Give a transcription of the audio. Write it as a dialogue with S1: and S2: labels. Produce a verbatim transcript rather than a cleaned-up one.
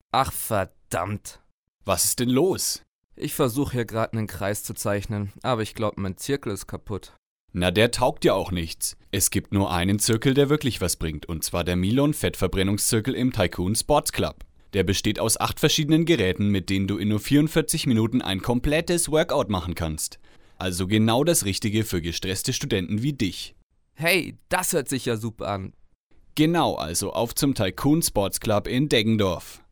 S1: Ach verdammt.
S2: Was ist denn los?
S1: Ich versuche hier gerade einen Kreis zu zeichnen, aber ich glaube, mein Zirkel ist kaputt.
S2: Na, der taugt ja auch nichts. Es gibt nur einen Zirkel, der wirklich was bringt, und zwar der Milon Fettverbrennungszirkel im Tycoon Sports Club. Der besteht aus acht verschiedenen Geräten, mit denen du in nur vierundvierzig Minuten ein komplettes Workout machen kannst. Also genau das Richtige für gestresste Studenten wie dich.
S1: Hey, das hört sich ja super an.
S2: Genau, also auf zum Tycoon Sports Club in Deggendorf.